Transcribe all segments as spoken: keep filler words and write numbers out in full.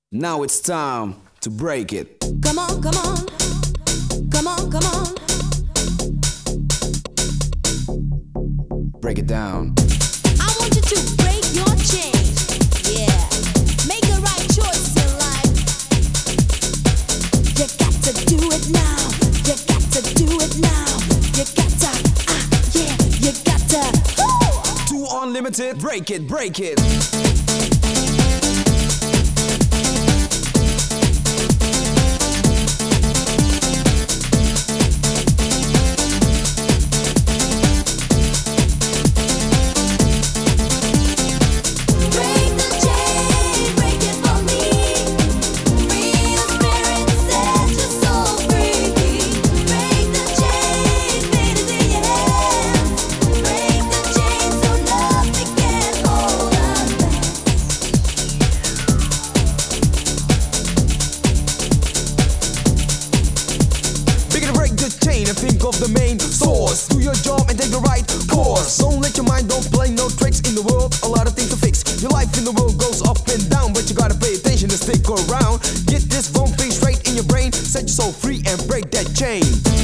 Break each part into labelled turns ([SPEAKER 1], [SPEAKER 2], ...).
[SPEAKER 1] Now it's time to break it.
[SPEAKER 2] Come on, come on, come on, come on.
[SPEAKER 1] Break it down.
[SPEAKER 2] I want you to break your chain. Yeah, make the right choice in life. You got to do it now. You got to do it now. You got to, ah, yeah, you got to. Woo!
[SPEAKER 1] Too unlimited. Break it, break it. And think of the main source. Do your job and take the right course. Don't let your mind, don't play no tricks in the world. A lot of things to fix. Your life in the world goes up and down, but you gotta pay attention and stick around. Get this wrong thing straight in your brain. Set your soul free and break that chain.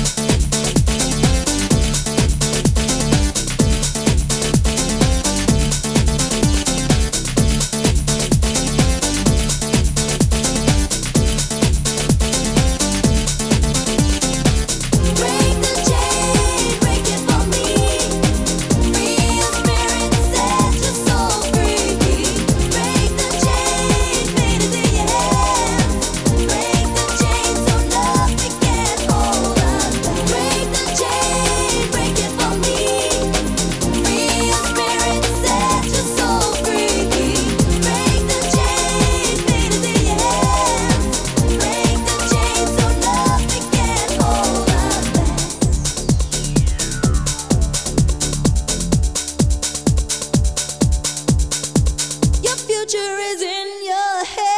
[SPEAKER 2] Future is in your hands.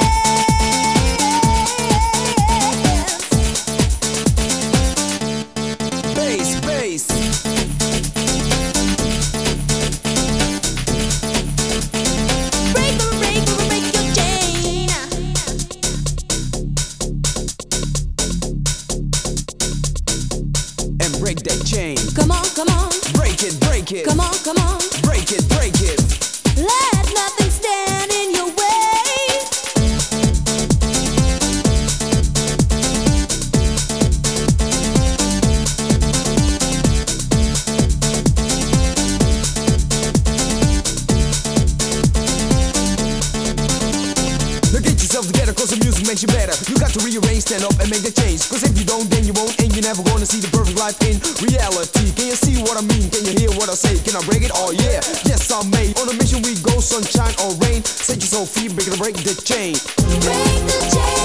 [SPEAKER 1] Bass, bass.
[SPEAKER 2] Break, break, break your chain.
[SPEAKER 1] And break that chain.
[SPEAKER 2] Come on, come on.
[SPEAKER 1] Break it, break it.
[SPEAKER 2] Come on, come on.
[SPEAKER 1] Break it, break it.
[SPEAKER 2] Let nothing stand in your way.
[SPEAKER 1] Now get yourself together, cause the music makes you better. You got to rearrange, stand up and make the change. Cause if you don't, then you won't, and you're never gonna see the perfect life in reality. Can you see what I mean? Can you hear what I say? Can I break it? Oh yeah, yes I'm made. On a mission we go, sunshine or rain. Set your soul free, break it, break the chain.
[SPEAKER 2] Break the chain.